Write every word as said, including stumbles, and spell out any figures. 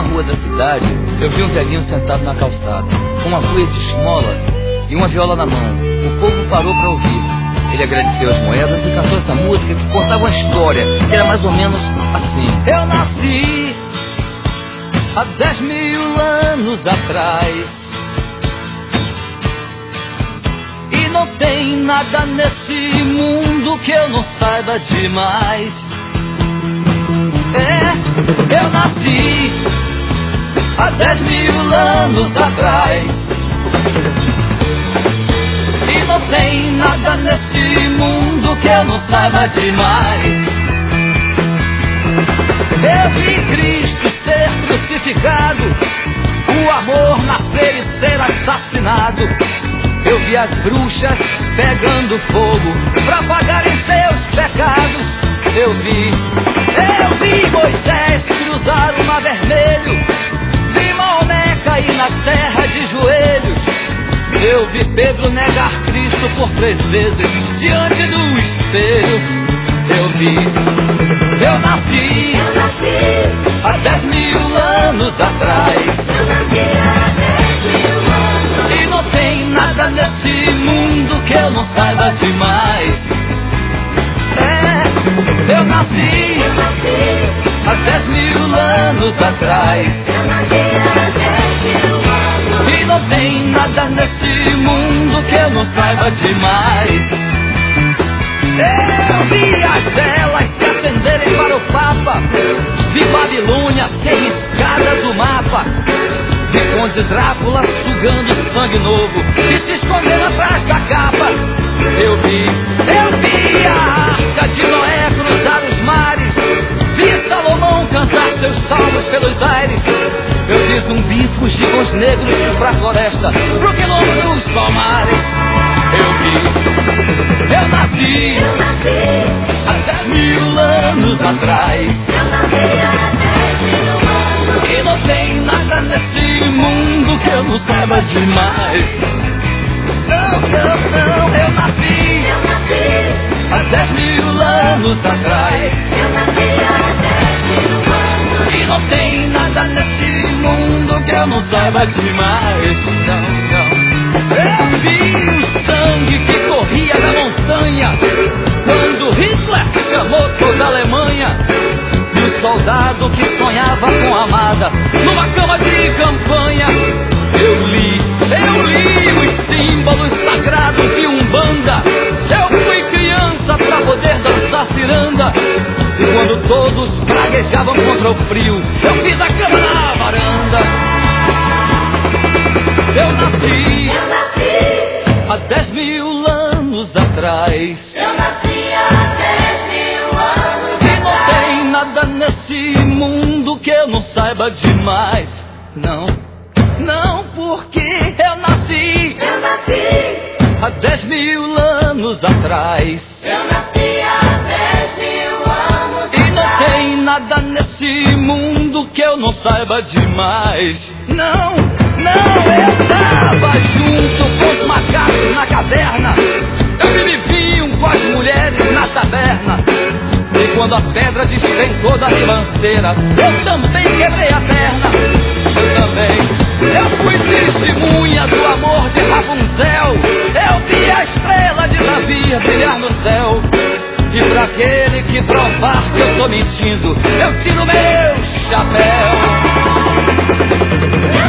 uma rua da cidade, eu vi um velhinho sentado na calçada, com uma folha de esmola e uma viola na mão. O povo parou para ouvir. Ele agradeceu as moedas e cantou essa música que contava uma história, que era mais ou menos assim. Eu nasci há dez mil anos atrás, e não tem nada nesse mundo que eu não saiba demais. É, eu nasci há dez mil anos atrás, e não tem nada nesse mundo que eu não saiba demais. Eu vi Cristo ser crucificado, o amor nascer e ser assassinado. Eu vi as bruxas pegando fogo pra pagarem seus pecados. Eu vi, eu vi Moisés cruzar o mar vermelho, vi Maomé cair na terra de joelhos. Eu vi Pedro negar Cristo por três vezes diante do espelho. Eu vi, eu nasci, eu nasci há dez mil anos atrás, eu nasci há dez mil anos. E não tem nada nesse mundo que eu não saiba demais. É, eu nasci, Eu nasci há dez mil anos atrás, eu nasci há dez mil anos. e não tem nada nesse mundo que eu não saiba demais. Eu vi as velas se acenderem para o Papa, vi Babilônia ser riscada do mapa, vi Conde Drácula sugando sangue novo e se escondendo atrás da capa. Eu vi, eu vi a arca de Noé cruzar os mares, vi Salomão cantar seus salmos pelos aires. Eu vi zumbi fugir com os negros pra floresta, pro quilombo dos palmares. Eu vi, eu nasci, Eu nasci há dez mil anos atrás, eu nasci há dez mil anos. e não tem nada nesse mundo que eu não saiba demais. Não, não, não, eu nasci Eu nasci há dez mil anos atrás, eu nasci há dez mil anos. e não tem nada nesse mundo que eu não saiba demais. Não, não. Eu vi o sangue que corria da montanha quando Hitler chamou toda a Alemanha, e o soldado que sonhava com a amada numa cama de campanha. Eu li, eu li os símbolos sagrados de Umbanda. Eu fui criança pra poder dançar ciranda, e quando todos praguejavam contra o frio, eu fiz a cama na varanda. Eu nasci Eu nasci há dez mil anos atrás, eu nasci há dez mil anos e não atrás. tem nada nesse mundo que eu não saiba demais. Não, não, porque eu nasci Eu nasci há dez mil anos atrás, eu nasci há dez mil anos e não atrás. tem nada nesse mundo que eu não saiba demais. Não, não, eu tava junto com os macacos na caverna, eu me viviam com as mulheres na taberna, e quando a pedra despencou da ribanceira, eu também quebrei a perna. Eu também, eu fui testemunha do amor de Rapunzel, eu vi a estrela de Davi brilhar no céu. E pra aquele que provar que eu tô mentindo, eu tiro meu chapéu.